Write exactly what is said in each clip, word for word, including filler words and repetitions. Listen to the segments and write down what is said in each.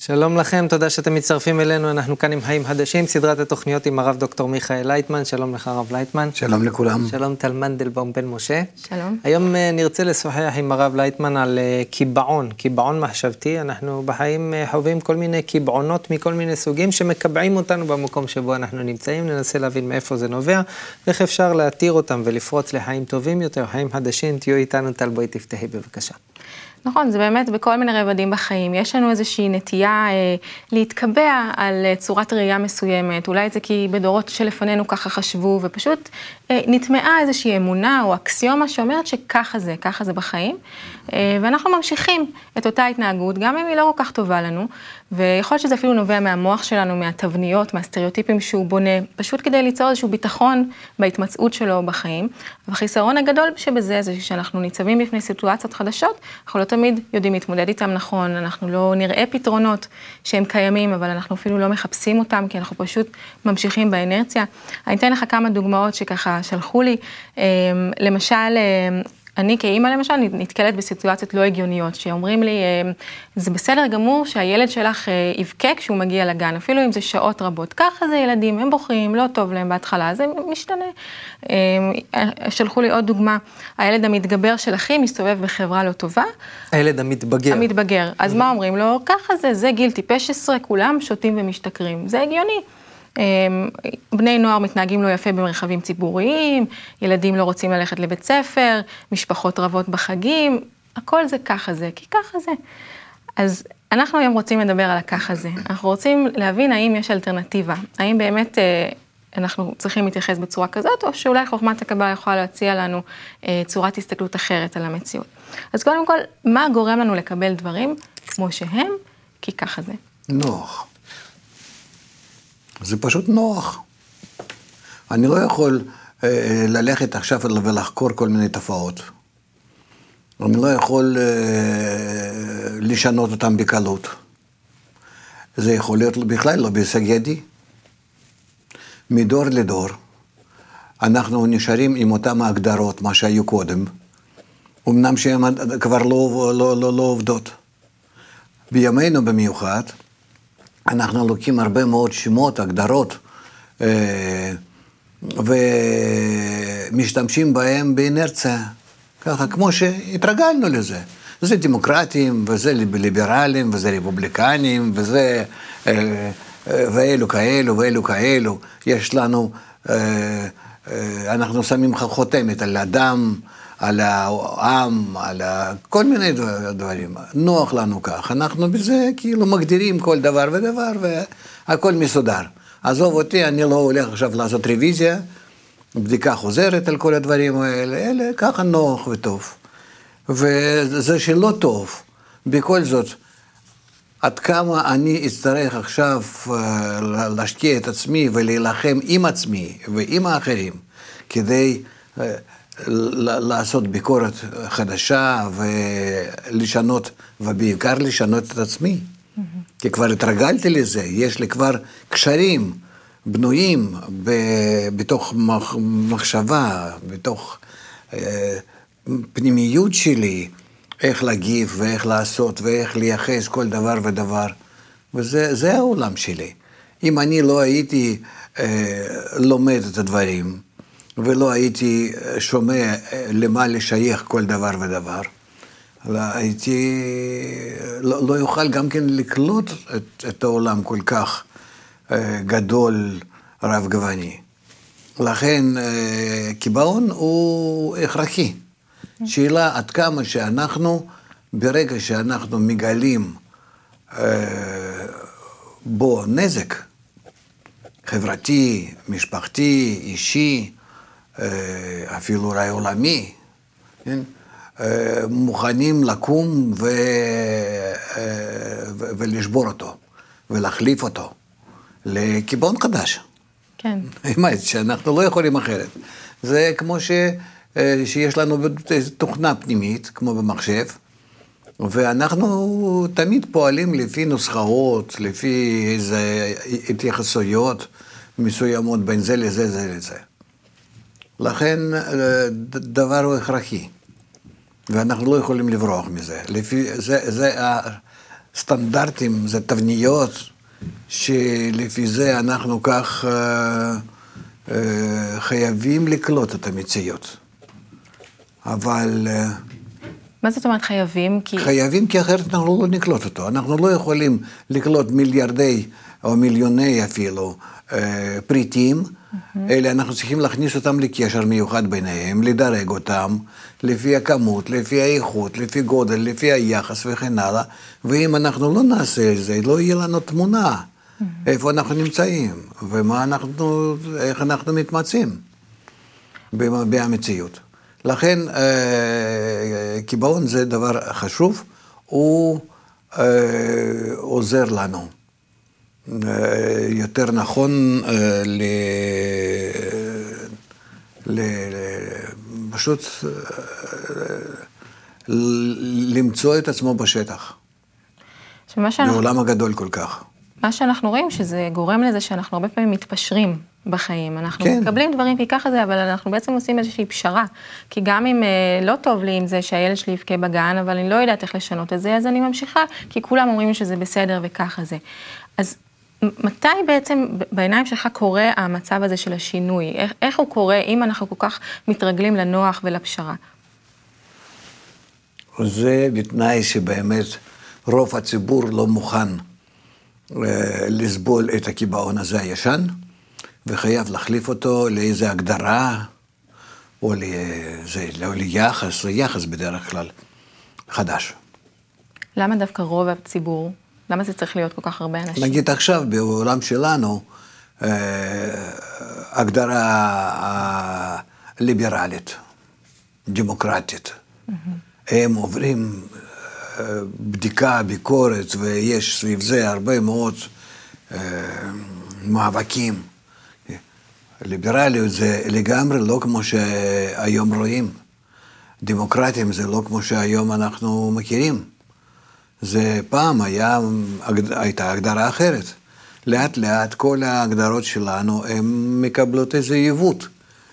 שלום לכם, תודה שאתם מצטרפים אלינו, אנחנו כאן עם חיים חדשים, סדרת התוכניות עם הרב דוקטור מיכאל לייטמן, שלום לך הרב לייטמן. שלום לכולם. שלום טל מנדלבאום בן משה. שלום. היום נרצה לשוחח עם הרב לייטמן על קיבעון, קיבעון מחשבתי, אנחנו בחיים חווים כל מיני קיבעונות מכל מיני סוגים שמקבעים אותנו במקום שבו אנחנו נמצאים, ננסה להבין מאיפה זה נובע, ואיך אפשר להתיר אותם ולפרוץ לחיים טובים יותר, חיים חדשים, תהיו איתנו טל, בואי תפתחי בבקשה. נכון, זה באמת בכל מיני רבדים בחיים. יש לנו איזושהי נטייה אה, להתקבע על אה, צורת ראייה מסוימת. אולי זה כי בדורות שלפנינו ככה חשבו, ופשוט אה, נטמעה איזושהי אמונה או אקסיומה שאומרת שככה זה, ככה זה בחיים. אה, ואנחנו ממשיכים את אותה התנהגות, גם אם היא לא כל כך טובה לנו, ויכול להיות שזה אפילו נובע מהמוח שלנו, מהתבניות, מהסטריאוטיפים שהוא בונה, פשוט כדי ליצור איזשהו ביטחון בהתמצאות שלו בחיים. והחיסרון הגדול שבזה זה שאנחנו ניצבים בפני סיטואציות חדשות, אנחנו לא תמיד יודעים להתמודד איתם נכון, אנחנו לא נראה פתרונות שהם קיימים, אבל אנחנו אפילו לא מחפשים אותם, כי אנחנו פשוט ממשיכים באנרציה. אני אתן לך כמה דוגמאות שככה שלחו לי, למשל, אני כאימא למשל נתקלת בסיטואציות לא הגיוניות, שאומרים לי, זה בסדר גמור שהילד שלך יבכה כשהוא מגיע לגן, אפילו אם זה שעות רבות, ככה זה ילדים, הם בוכים, לא טוב להם בהתחלה, זה משתנה. שלחו לי עוד דוגמה, הילד המתגבר של אחי מסתובב בחברה לא טובה. הילד המתבגר. המתבגר, אז מה אומרים לו? ככה זה, זה גיל טיפש עשרה, כולם שותים ומשתכרים, זה הגיוני. בני נוער מתנהגים לא יפה במרחבים ציבוריים, ילדים לא רוצים ללכת לבית ספר, משפחות רבות בחגים, הכל זה ככה זה, כי ככה זה. אז אנחנו היום רוצים לדבר על הככה זה, אנחנו רוצים להבין האם יש אלטרנטיבה, האם באמת אנחנו צריכים להתייחס בצורה כזאת, או שאולי חוכמת הקבלה יכולה להציע לנו צורת הסתכלות אחרת על המציאות. אז קודם כל, מה גורם לנו לקבל דברים כמו שהם, כי ככה זה. נוח. זה פשוט נוח. אני לא יכול אה, ללכת עכשיו ולחקור כל מיני תופעות. אני לא יכול אה, לשנות אותם בקלות. זה יכול להיות בכלל לא בהישג ידי. מדור לדור, אנחנו נשארים עם אותם ההגדרות, מה שהיו קודם, אמנם שהן כבר לא, לא, לא, לא עובדות. בימינו במיוחד, אנחנו לוקחים הרבה מאוד שמות, הגדרות, ומשתמשים בהם באינרציה, ככה, כמו שהתרגלנו לזה. זה דמוקרטים, וזה ליברלים, וזה רפובליקנים, וזה, ואלו כאלו, ואלו כאלו. יש לנו, אנחנו שמים חותמת על אדם, על העם, על כל מיני דברים. נוח לנו כך. אנחנו בזה כאילו מגדירים כל דבר ודבר, והכל מסודר. עזוב אותי, אני לא הולך עכשיו לעשות רוויזיה, בדיקה חוזרת על כל הדברים האלה, אלה ככה נוח וטוב. וזה שלא טוב, בכל זאת, עד כמה אני אצטרך עכשיו להשקיע את עצמי ולהילחם עם עצמי ועם האחרים, כדי לעשות ביקורת חדשה ולשנות, ובעיקר לשנות את עצמי. Mm-hmm. כי כבר התרגלתי לזה, יש לי כבר קשרים בנויים בתוך מחשבה, בתוך אה, פנימיות שלי, איך להגיב ואיך לעשות ואיך לייחס כל דבר ודבר. וזה זה העולם שלי. אם אני לא הייתי אה, לומד את הדברים, ולא הייתי שומע למה לשייך כל דבר ודבר, הייתי, לא, לא יוכל גם כן לקלוט את, את העולם כל כך גדול, רב גווני. לכן, קיבעון הוא הכרחי. שאלה עד כמה שאנחנו, ברגע שאנחנו מגלים בו נזק, חברתי, משפחתי, אישי, אפילו אולי עולמי, כן? מוכנים לקום ו... ו... ולשבור אותו, ולהחליף אותו, לקיבעון חדש. כן. האמת שאנחנו לא יכולים אחרת. זה כמו ש... שיש לנו תוכנה פנימית, כמו במחשב, ואנחנו תמיד פועלים לפי נוסחאות, לפי איזה התייחסויות מסוימות בין זה לזה, זה לזה. לכן דבר הוא הכרחי, ואנחנו לא יכולים לברוח מזה. לפי, זה, זה סטנדרטים, זה תבניות, שלפי זה אנחנו כך אה, אה, חייבים לקלוט את המציאות. אבל... אה, מה זאת אומרת חייבים? כי... חייבים, כי אחרת אנחנו לא נקלוט אותו. אנחנו לא יכולים לקלוט מיליארדי או מיליוני אפילו אה, פריטים, mm-hmm. אלא אנחנו צריכים להכניס אותם לקשר מיוחד ביניהם, לדרג אותם לפי הכמות, לפי האיכות, לפי גודל, לפי היחס וכן הלאה. ואם אנחנו לא נעשה את זה, לא יהיה לנו תמונה mm-hmm. איפה אנחנו נמצאים, ומה אנחנו, איך אנחנו מתמצאים במציאות. לכן, קיבעון זה דבר חשוב, הוא עוזר לנו. יותר נכון ל... ל... פשוט למצוא את עצמו בשטח. בעולם הגדול כל כך. מה שאנחנו רואים שזה גורם לזה שאנחנו הרבה פעמים מתפשרים בחיים. אנחנו כן. מקבלים דברים כי ככה זה, אבל אנחנו בעצם עושים איזושהי פשרה. כי גם אם אה, לא טוב לי עם זה שהילד שלי יבכה בגן, אבל אני לא יודעת איך לשנות את זה, אז אני ממשיכה, כי כולם אומרים שזה בסדר וככה זה. אז מתי בעצם בעיניים שלך קורה המצב הזה של השינוי? איך, איך הוא קורה אם אנחנו כל כך מתרגלים לנוח ולפשרה? זה בתנאי שבאמת רוב הציבור לא מוכן לסבול את הקיבעון הזה הישן, וחייב להחליף אותו לאיזו הגדרה, או ליחס, ליחס בדרך כלל, חדש. למה דווקא רוב הציבור? למה זה צריך להיות כל כך הרבה אנשים? נגיד עכשיו, בעולם שלנו, הגדרה ליברלית, דמוקרטית. הם עוברים בדיקה, ביקורת, ויש סביב זה הרבה מאוד מאבקים. ליברליות זה לגמרי לא כמו שהיום רואים. דמוקרטים זה לא כמו שהיום אנחנו מכירים. זה פעם היה, הייתה הגדרה אחרת. לאט לאט כל ההגדרות שלנו הן מקבלות איזה עיוות.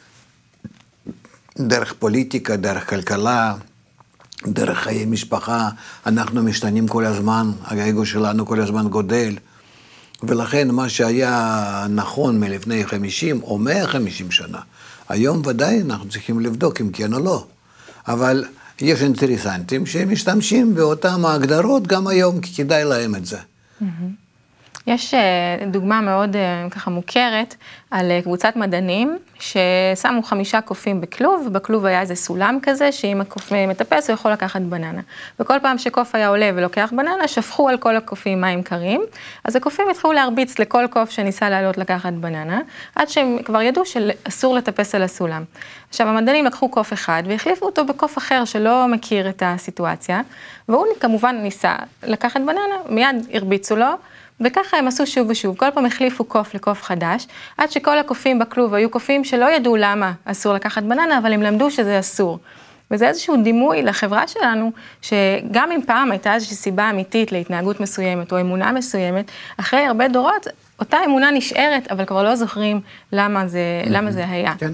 דרך פוליטיקה, דרך כלכלה, דרך חיי משפחה, אנחנו משתנים כל הזמן, האגו שלנו כל הזמן גודל. ולכן מה שהיה נכון מלפני חמישים או מאה וחמישים שנה, היום ודאי אנחנו צריכים לבדוק אם כן או לא. אבל יש אינטרסנטים שמשתמשים באותם ההגדרות גם היום, כי כדאי להם את זה. יש דוגמה מאוד ככה מוכרת על קבוצת מדענים ששמו חמישה קופים בכלוב, ובכלוב היה איזה סולם כזה שאם הקוף מטפס הוא יכול לקחת בננה. וכל פעם שקוף היה עולה ולוקח בננה, שפכו על כל הקופים מים קרים, אז הקופים התחילו להרביץ לכל קוף שניסה לעלות לקחת בננה, עד שהם כבר ידעו שאסור לטפס על הסולם. עכשיו המדענים לקחו קוף אחד והחליפו אותו בקוף אחר שלא מכיר את הסיטואציה, והוא כמובן ניסה לקחת בננה, מיד הרביצו לו, וככה הם עשו שוב ושוב, כל פעם החליפו קוף לקוף חדש, עד שכל הקופים בכלוב היו קופים שלא ידעו למה אסור לקחת בננה, אבל הם למדו שזה אסור. וזה איזשהו דימוי לחברה שלנו, שגם אם פעם הייתה איזושהי סיבה אמיתית להתנהגות מסוימת או אמונה מסוימת, אחרי הרבה דורות, אותה אמונה נשארת, אבל כבר לא זוכרים למה זה, למה זה היה. כן,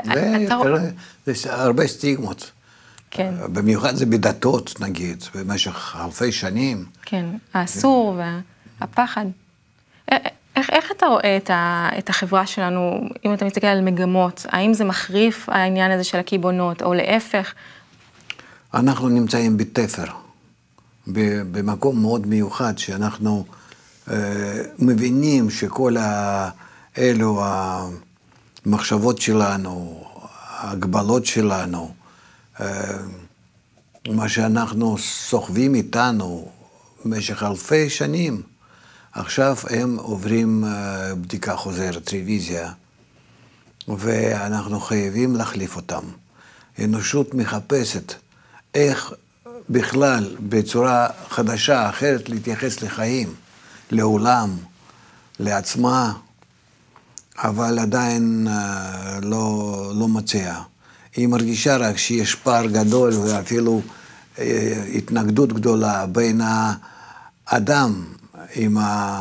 זה הרבה סטיגמות. כן. במיוחד זה בדתות, נגיד, במשך אלפי שנים. כן, האסור וה... הפחד. איך, איך אתה רואה את, ה, את החברה שלנו, אם אתה מסתכל על מגמות, האם זה מחריף העניין הזה של הקיבעונות, או להפך? אנחנו נמצאים בתפר, במקום מאוד מיוחד, שאנחנו אה, מבינים שכל אלו המחשבות שלנו, ההגבלות שלנו, אה, מה שאנחנו סוחבים איתנו במשך אלפי שנים, עכשיו הם עוברים בדיקה חוזרת, רוויזיה, ואנחנו חייבים להחליף אותם. האנושות מחפשת איך בכלל בצורה חדשה, אחרת להתייחס לחיים, לעולם, לעצמה, אבל עדיין לא, לא מציעה. היא מרגישה רק שיש פער גדול ואפילו התנגדות גדולה בין האדם עם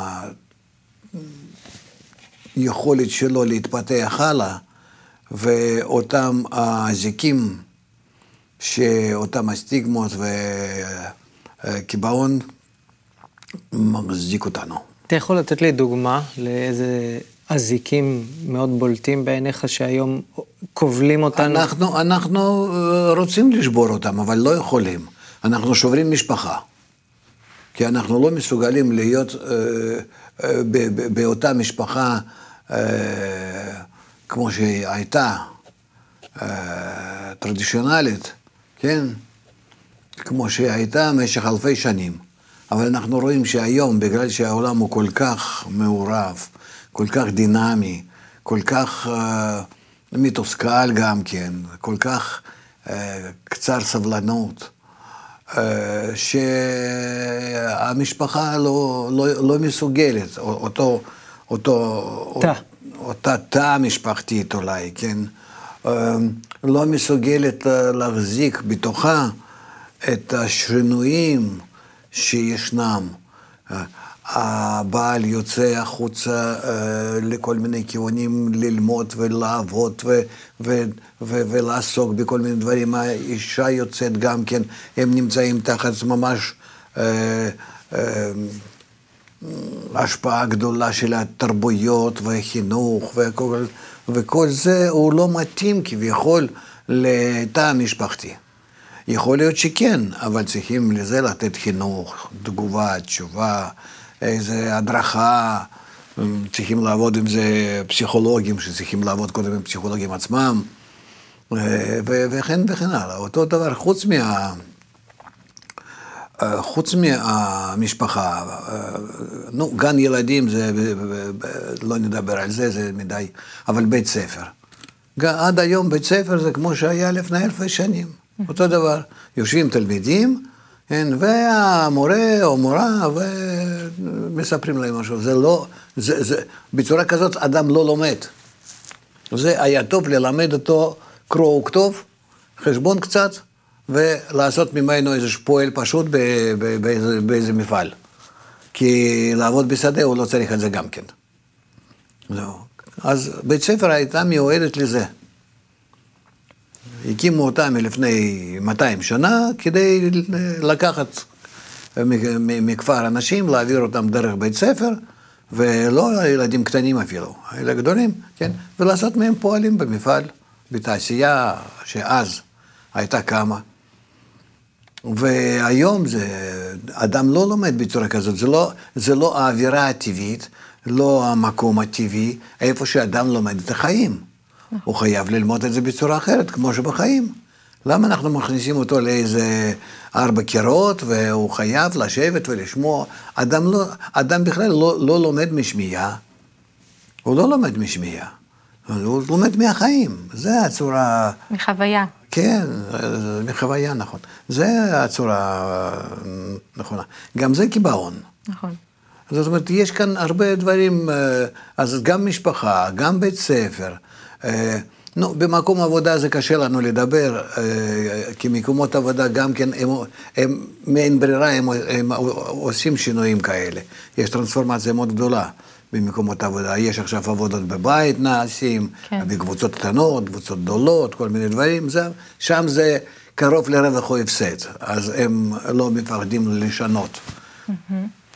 היכולת שלו להתפתח הלאה, ואותם הזיקים, שאותם הסטיגמות וקיבעון מחזיק אותנו. אתה יכול לתת לי דוגמה לאיזה אזיקים מאוד בולטים בעיניך שהיום כובלים אותנו? אנחנו, אנחנו רוצים לשבור אותם, אבל לא יכולים. אנחנו שוברים משפחה. כי אנחנו לא מסוגלים להיות אה, אה, ב- ב- באותה משפחה אה, כמו שהיא הייתה, אה, טרדישיונלית, כן? כמו שהיא הייתה במשך אלפי שנים. אבל אנחנו רואים שהיום, בגלל שהעולם הוא כל כך מעורב, כל כך דינמי, כל כך אה, מתוסכל גם כן, כל כך אה, קצר סבלנות, אה, שהמשפחה לא, לא, לא מסוגלת, אותו, אותו, תא. אותה תא משפחתית אולי, כן? אה, לא מסוגלת להחזיק בתוכה את השינויים שישנם. הבעל יוצא החוצה לכל מיני כיוונים ללמוד ולעבוד ו- ו- ו- ולעסוק בכל מיני דברים. האישה יוצאת גם כן, הם נמצאים תחת ממש אה, אה, השפעה גדולה של התרבויות והחינוך וכל, וכל זה הוא לא מתאים כביכול לתא המשפחתי. יכול להיות שכן, אבל צריכים לזה לתת חינוך, תגובה, תשובה, איזו הדרכה, צריכים לעבוד עם זה פסיכולוגים, שצריכים לעבוד קודם עם פסיכולוגים עצמם, וכן וכן הלאה. אותו דבר, חוץ מה... חוץ מהמשפחה, נו, גן ילדים, זה, לא נדבר על זה, זה מדי, אבל בית ספר. עד היום בית ספר זה כמו שהיה לפני אלפי שנים. אותו דבר, יושבים תלמידים, כן, והמורה או מורה, ומספרים להם משהו. זה לא, זה, זה, בצורה כזאת אדם לא לומד. זה היה טוב ללמד אותו קרוא וכתוב, חשבון קצת, ולעשות ממנו איזה פועל פשוט באיזה, באיזה מפעל. כי לעבוד בשדה הוא לא צריך את זה גם כן. זהו. אז בית ספר הייתה מיועדת לזה. הקימו אותם מלפני מאתיים שנה, כדי לקחת מכפר אנשים, להעביר אותם דרך בית ספר, ולא ילדים קטנים אפילו, אלא גדולים, כן? ולעשות מהם פועלים במפעל, בתעשייה שאז הייתה קמה. והיום זה, אדם לא לומד בצורה כזאת, זה לא, זה לא האווירה הטבעית, לא המקום הטבעי, איפה שאדם לומד את החיים. הוא חייב ללמוד את זה בצורה אחרת, כמו שבחיים. למה אנחנו מכניסים אותו לאיזה ארבע קירות, והוא חייב לשבת ולשמוע? אדם, לא, אדם בכלל לא, לא לומד משמיעה, הוא לא לומד משמיעה, הוא לומד מהחיים, זה הצורה... מחוויה. כן, מחוויה, נכון. זה הצורה נכונה. גם זה קיבעון. נכון. זאת אומרת, יש כאן הרבה דברים, אז גם משפחה, גם בית ספר, נו, במקום עבודה זה קשה לנו לדבר, כי מקומות עבודה גם כן, הם, הם מעין ברירה, הם, הם עושים שינויים כאלה. יש טרנספורמציה מאוד גדולה במקומות עבודה. יש עכשיו עבודות בבית נעשים, כן. בקבוצות קטנות, קבוצות גדולות, כל מיני דברים. זה, שם זה קרוב לרווח או הפסד, אז הם לא מפחדים לשנות. Mm-hmm.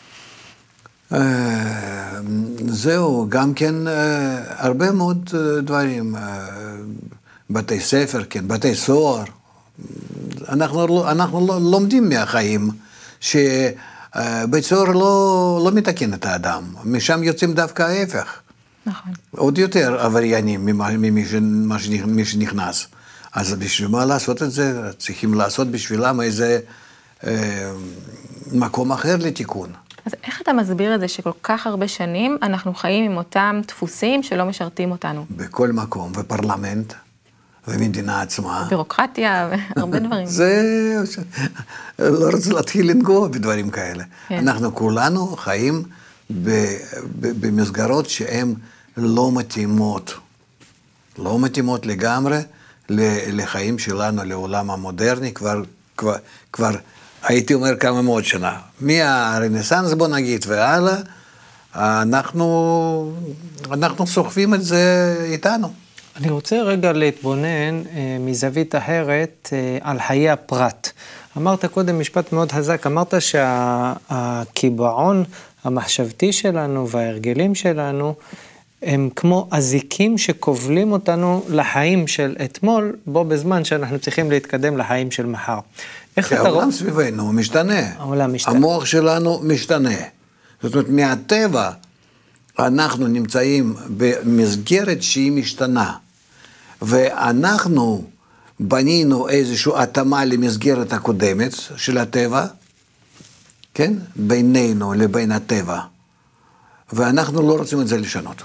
זהו, גם כן הרבה מאוד דברים, בתי ספר, כן, בתי סוהר, אנחנו, אנחנו לא, לומדים מהחיים שבית סוהר לא, לא מתקן את האדם, משם יוצאים דווקא ההפך. נכון. עוד יותר עבריינים ממי שנכנס. אז בשביל מה לעשות את זה? צריכים לעשות בשבילם איזה אה, מקום אחר לתיקון. אז איך אתה מסביר את זה שכל כך הרבה שנים אנחנו חיים עם אותם דפוסים שלא משרתים אותנו? בכל מקום, ופרלמנט, ומדינה עצמה. בירוקרטיה, והרבה דברים. זה, לא רוצה להתחיל לנגוע בדברים כאלה. כן. אנחנו כולנו חיים ב, ב, במסגרות שהן לא מתאימות, לא מתאימות לגמרי לחיים שלנו, לעולם המודרני, כבר, כבר, כבר הייתי אומר כמה מאות שנה. מהרנסנס בוא נגיד והלאה, אנחנו, אנחנו סוחבים את זה איתנו. אני רוצה רגע להתבונן אה, מזווית אחרת אה, על חיי הפרט. אמרת קודם משפט מאוד חזק, אמרת שהקיבעון המחשבתי שלנו וההרגלים שלנו, הם כמו אזיקים שכובלים אותנו לחיים של אתמול, בו בזמן שאנחנו צריכים להתקדם לחיים של מחר. איך אתה רואה? העולם סביבנו משתנה. העולם משתנה. המוח שלנו משתנה. זאת אומרת, מהטבע אנחנו נמצאים במסגרת שהיא משתנה. ואנחנו בנינו איזושהי התאמה למסגרת הקודמת של הטבע, כן? בינינו לבין הטבע. ואנחנו לא רוצים את זה לשנות.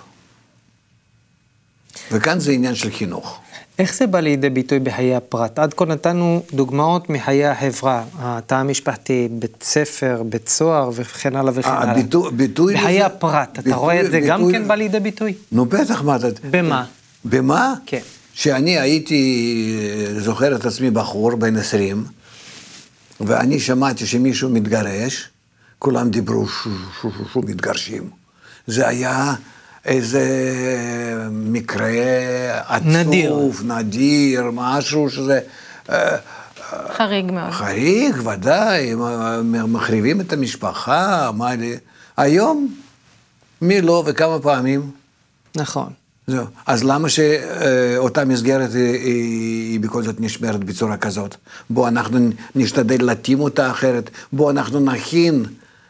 וכאן זה עניין של חינוך. איך זה בא לידי ביטוי בחיי הפרט? עד כה נתנו דוגמאות מחיי החברה, התא המשפחתי, בית ספר, בית סוהר וכן הלאה וכן הלאה. הביטוי, ביטוי בחיי לזה, הפרט, אתה ביטוי, רואה את זה ביטוי, גם כן בא לידי ביטוי? נו בטח, מה אתה... במה? במה? כן. שאני הייתי, זוכר את עצמי בחור בן עשרים, ואני שמעתי שמישהו מתגרש, כולם דיברו שהוא מתגרשים. זה היה איזה מקרה עצוב, נדיר, נדיר משהו שזה... חריג מאוד. חריג, ודאי, מחריבים את המשפחה, מה לי... היום, מי לא וכמה פעמים? נכון. זהו. אז למה שאותה מסגרת היא, היא בכל זאת נשמרת בצורה כזאת? בוא אנחנו נשתדל להתאים אותה אחרת, בוא אנחנו נכין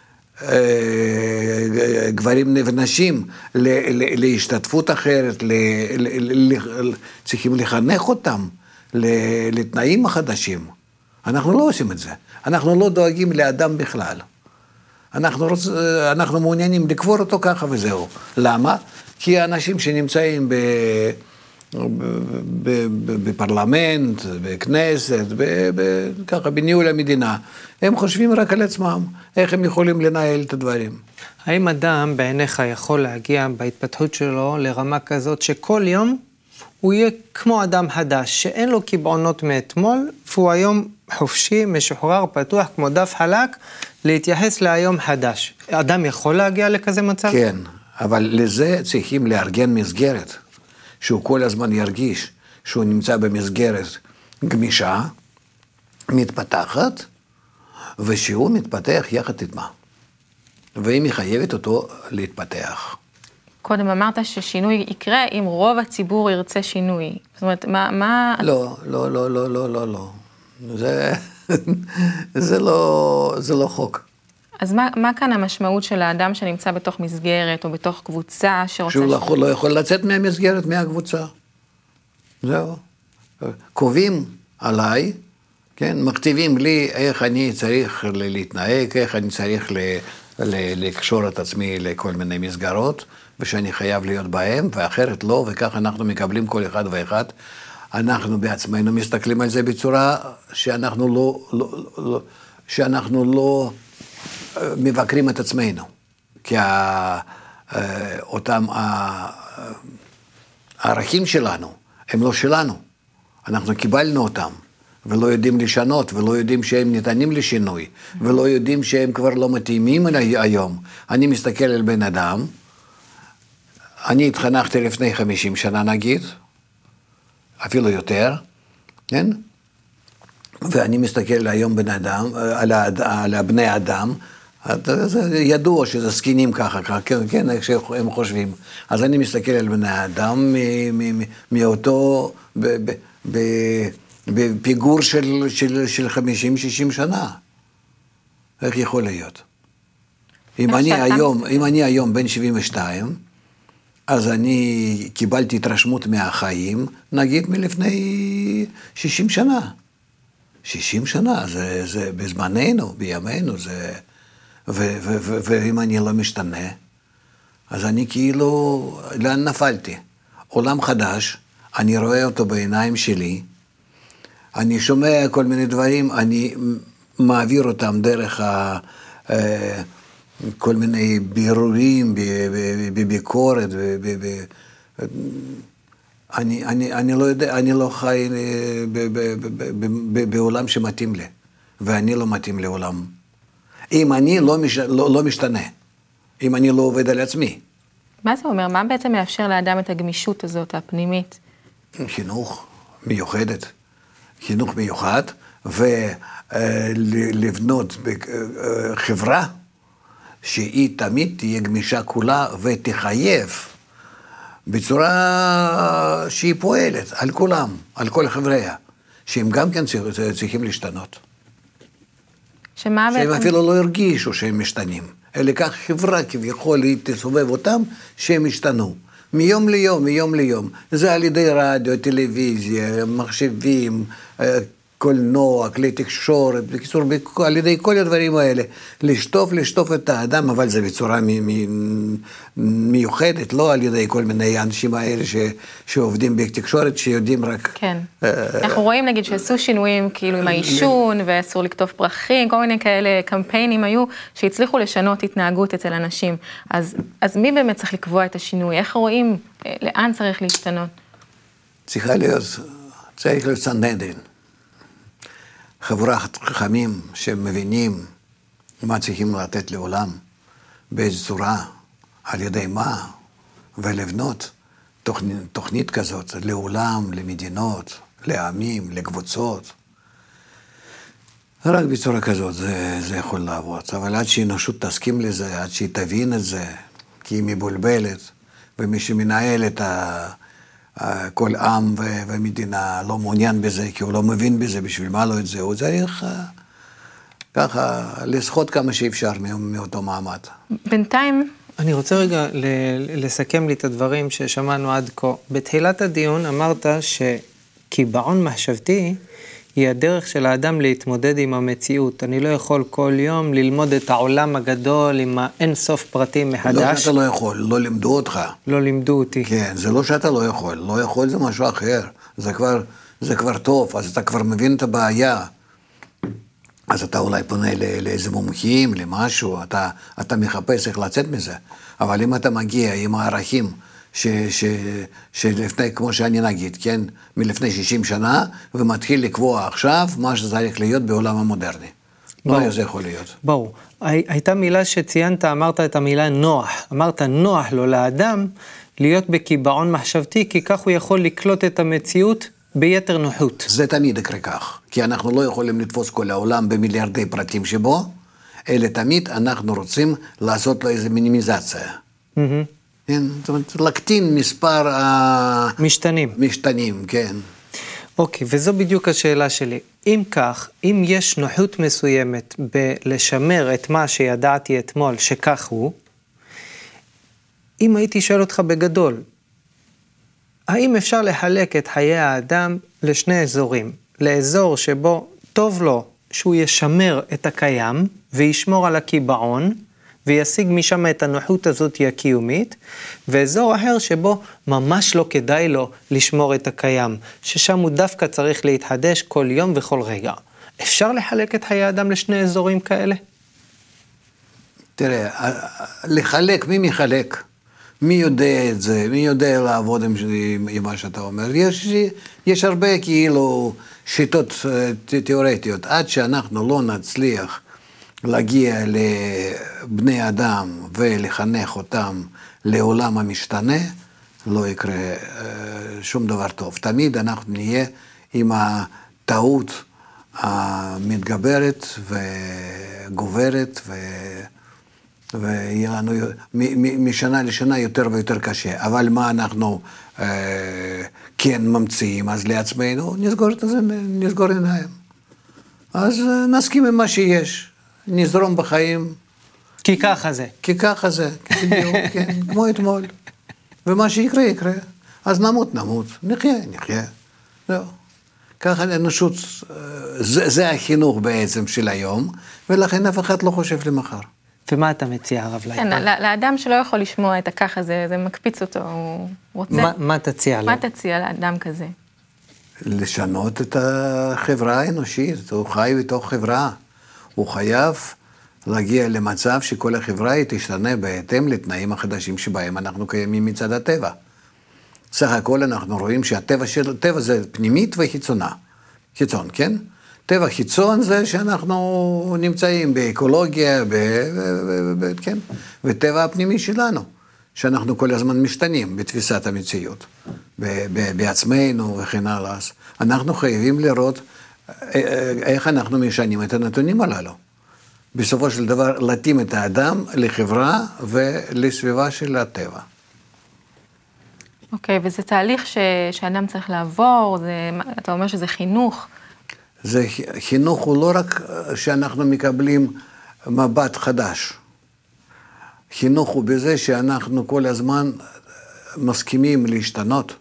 אה, גברים ונשים ל, ל, להשתתפות אחרת, ל, ל, ל, צריכים לחנך אותם לתנאים החדשים. אנחנו לא עושים את זה. אנחנו לא דואגים לאדם בכלל. אנחנו, רוצ... אנחנו מעוניינים לקבור אותו ככה וזהו. למה? כי האנשים שנמצאים ב... ב... ב... בפרלמנט, בכנסת, ב... ב... ככה, בניהול המדינה, הם חושבים רק על עצמם, איך הם יכולים לנהל את הדברים. האם אדם בעיניך יכול להגיע בהתפתחות שלו לרמה כזאת שכל יום הוא יהיה כמו אדם חדש, שאין לו קיבעונות מאתמול, והוא היום חופשי, משוחרר, פתוח, כמו דף חלק, להתייחס להיום חדש. אדם יכול להגיע לכזה מצב? כן, אבל לזה צריכים לארגן מסגרת, שהוא כל הזמן ירגיש שהוא נמצא במסגרת גמישה, מתפתחת, ושהוא מתפתח יחד איתמה. והיא מחייבת אותו להתפתח. קודם אמרת ששינוי יקרה אם רוב הציבור ירצה שינוי. זאת אומרת, מה... מה... לא, לא, לא, לא, לא, לא, לא. זה, זה לא, זה לא חוק. אז מה, מה כאן המשמעות של האדם שנמצא בתוך מסגרת או בתוך קבוצה שרוצה... שהוא לא יכול, לא יכול לצאת מהמסגרת, מהקבוצה. זהו. קובעים עליי, כן, מכתיבים לי איך אני צריך להתנהג, איך אני צריך ל, ל, לקשור את עצמי לכל מיני מסגרות, ושאני חייב להיות בהם, ואחרת לא, וכך אנחנו מקבלים כל אחד ואחד. אנחנו בעצמנו מסתכלים על זה בצורה שאנחנו לא, לא, לא, שאנחנו לא מבקרים את עצמנו. כי אותם הערכים שלנו, הם לא שלנו. אנחנו קיבלנו אותם, ולא יודעים לשנות, ולא יודעים שהם ניתנים לשינוי, ולא יודעים שהם כבר לא מתאימים היום. אני מסתכל על בן אדם, אני התחנכתי לפני חמישים שנה נגיד, אפילו יותר, כן? ואני מסתכל היום בן אדם, על, על בני אדם, זה ידוע שזה סקינים ככה, כן, כן, איך שהם חושבים. אז אני מסתכל על בני אדם מאותו, בפיגור של, של, של חמישים שישים שנה. איך יכול להיות? אם אני היום, אם אני היום בן שבעים ושתיים, אז אני קיבלתי התרשמות מהחיים, נגיד מלפני שישים שנה. שישים שנה, זה, זה בזמננו, בימינו, זה... ו, ו, ו, ואם אני לא משתנה, אז אני כאילו, לאן נפלתי? עולם חדש, אני רואה אותו בעיניים שלי, אני שומע כל מיני דברים, אני מעביר אותם דרך ה... כל מיני בירורים, בביקורת, אני, אני, אני לא יודע, אני לא חי בעולם שמתאים לי, ואני לא מתאים לעולם. אם אני לא, מש, לא, לא משתנה, אם אני לא עובד על עצמי. מה זה אומר? מה בעצם מאפשר לאדם את הגמישות הזאת, הפנימית, חינוך מיוחדת, חינוך מיוחד, ולבנות חברה שהיא תמיד תהיה גמישה כולה ותחייב בצורה שהיא פועלת על כולם, על כל חבריה, שהם גם כן צריכים להשתנות. שמה בעצם? שהם אפילו לא הרגישו שהם משתנים, אלא כך חברה כביכול היא תסובב אותם שהם השתנו. מיום ליום, מיום ליום. זה על ידי רדיו, טלוויזיה, מחשבים, קולנוע, כלי תקשורת, בקיצור, על ידי כל הדברים האלה. לשטוף, לשטוף את האדם, אבל זה בצורה מיוחדת, לא על ידי כל מיני אנשים האלה ש, שעובדים בתקשורת, שיודעים רק... כן. אנחנו רואים, נגיד, שעשו שינויים, כאילו, עם העישון, ואסור לקטוף פרחים, כל מיני כאלה קמפיינים היו, שהצליחו לשנות התנהגות אצל אנשים. אז, אז מי באמת צריך לקבוע את השינוי? איך רואים, לאן צריך להשתנות? צריכה להיות, צריך להיות סנהדרין. חבורת חכמים שמבינים מה צריכים לתת לעולם, באיזו צורה, על ידי מה, ולבנות תוכנית, תוכנית כזאת לעולם, למדינות, לעמים, לקבוצות. רק בצורה כזאת זה, זה יכול לעבוד, אבל עד שהאנושות תסכים לזה, עד שהיא תבין את זה, כי היא מבולבלת, ומי שמנהל את ה... כל עם ו- ומדינה לא מעוניין בזה, כי הוא לא מבין בזה, בשביל מה לא את זה, הוא צריך ככה לשחות כמה שאפשר מאותו מעמד. בינתיים... אני רוצה רגע ל- לסכם לי את הדברים ששמענו עד כה. בתחילת הדיון אמרת שקיבעון מחשבתי היא הדרך של האדם להתמודד עם המציאות. אני לא יכול כל יום ללמוד את העולם הגדול עם האין סוף פרטים מחדש. לא שאתה לא יכול, לא לימדו אותך. לא לימדו אותי. כן, זה לא שאתה לא יכול, לא יכול זה משהו אחר. זה כבר, זה כבר טוב, אז אתה כבר מבין את הבעיה. אז אתה אולי פונה לאיזה מומחים, למשהו, אתה, אתה מחפש איך לצאת מזה. אבל אם אתה מגיע עם הערכים, ש, ש, שלפני, כמו שאני נגיד, כן, מלפני שישים שנה, ומתחיל לקבוע עכשיו מה שצריך להיות בעולם המודרני. מה זה יכול להיות? ברור. הייתה מילה שציינת, אמרת את המילה נוח. אמרת נוח לו לאדם להיות בקיבעון מחשבתי, כי כך הוא יכול לקלוט את המציאות ביתר נוחות. זה תמיד יקרה כך, כי אנחנו לא יכולים לתפוס כל העולם במיליארדי פרטים שבו, אלא תמיד אנחנו רוצים לעשות לו איזו מינימיזציה. Mm-hmm. כן, זאת אומרת, להקטין מספר משתנים. משתנים, כן. אוקיי, וזו בדיוק השאלה שלי. אם כך, אם יש נוחות מסוימת בלשמר את מה שידעתי אתמול שכך הוא, אם הייתי שואל אותך בגדול, האם אפשר לחלק את חיי האדם לשני אזורים? לאזור שבו טוב לו שהוא ישמר את הקיים וישמור על הקיבעון, וישיג משם את הנוחות הזאת הקיומית, ואזור אחר שבו ממש לא כדאי לו לשמור את הקיים, ששם הוא דווקא צריך להתחדש כל יום וכל רגע. אפשר לחלק את חיי האדם לשני אזורים כאלה? תראה, לחלק, מי מחלק? מי יודע את זה? מי יודע לעבוד עם, עם מה שאתה אומר? יש, יש הרבה כאילו שיטות תיאורטיות, עד שאנחנו לא נצליח להגיע לבני אדם ולחנך אותם לעולם המשתנה, לא יקרה שום דבר טוב. תמיד אנחנו נהיה עם הטעות המתגברת וגוברת, ו... ויהיה לנו משנה לשנה יותר ויותר קשה. אבל מה אנחנו אה, כן ממציאים, אז לעצמנו נסגור את זה, נסגור עיניים. אז נסכים עם מה שיש. נזרום בחיים. כי ככה זה. כי ככה זה, בדיוק, כן, כמו אתמול. ומה שיקרה, יקרה. אז נמות, נמות. נחיה, נחיה. זהו. ככה האנושות, זה, זה החינוך בעצם של היום, ולכן אף אחד לא חושב למחר. ומה אתה מציע, הרב לייטמן? כן, לאדם שלא יכול לשמוע את הככה, זה, זה מקפיץ אותו, הוא רוצה... מה, מה תציע לו? מה תציע לאדם כזה? לשנות את החברה האנושית, הוא חי בתוך חברה. הוא חייב להגיע למצב שכל החברה היא תשתנה בהתאם לתנאים החדשים שבהם אנחנו קיימים מצד הטבע. סך הכל אנחנו רואים שהטבע של הטבע זה פנימית וחיצונה. חיצון, כן? טבע חיצון זה שאנחנו נמצאים באקולוגיה, ב, ב, ב, ב, כן? וטבע הפנימי שלנו, שאנחנו כל הזמן משתנים בתפיסת המציאות, ב- ב- בעצמנו וכן הלאה. אז אנחנו חייבים לראות איך אנחנו משנים את הנתונים הללו. בסופו של דבר, להתאים את האדם לחברה ולסביבה של הטבע. אוקיי, וזה תהליך ש... שאדם צריך לעבור, זה... אתה אומר שזה חינוך. זה חינוך הוא לא רק שאנחנו מקבלים מבט חדש. חינוך הוא בזה שאנחנו כל הזמן מסכימים להשתנות,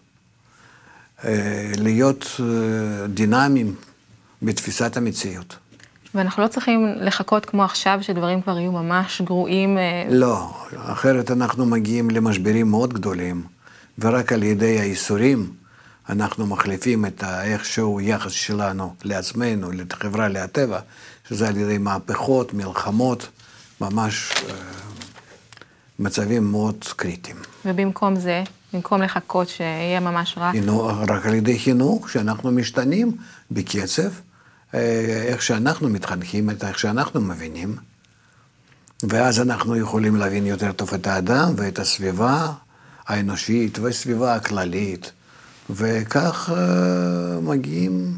להיות דינמיים בתפיסת המציאות. ואנחנו לא צריכים לחכות כמו עכשיו, שדברים כבר יהיו ממש גרועים. לא, אחרת אנחנו מגיעים למשברים מאוד גדולים, ורק על ידי האיסורים אנחנו מחליפים את איכשהו יחס שלנו לעצמנו, לחברה, לטבע, שזה על ידי מהפכות, מלחמות, ממש מצבים מאוד קריטיים. ובמקום זה, במקום לחכות שיהיה ממש רע. רק על ידי חינוך, שאנחנו משתנים בקצב, איך שאנחנו מתחנכים, את איך שאנחנו מבינים, ואז אנחנו יכולים להבין יותר טוב את האדם ואת הסביבה האנושית והסביבה הכללית, וכך מגיעים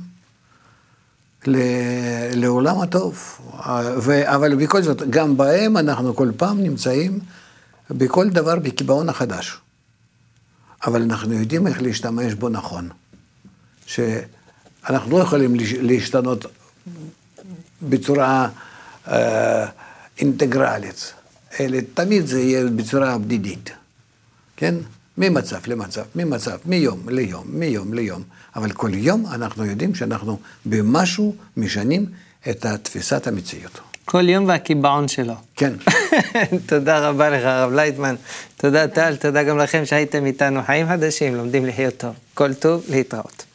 לעולם הטוב. אבל בכל זאת, גם בהם אנחנו כל פעם נמצאים בכל דבר בקיבעון החדש. אבל אנחנו יודעים איך להשתמש בו נכון. שאנחנו לא יכולים להשתנות בצורה אה, אינטגרלית, אלא תמיד זה יהיה בצורה בדידית. כן? ממצב למצב, ממצב, מיום ליום, מיום ליום. אבל כל יום אנחנו יודעים שאנחנו במשהו משנים את תפיסת המציאות. כל יום והקיבעון שלו. כן. תודה רבה לך, הרב לייטמן. תודה טל, תודה גם לכם שהייתם איתנו. חיים חדשים, לומדים לחיות טוב. כל טוב, להתראות.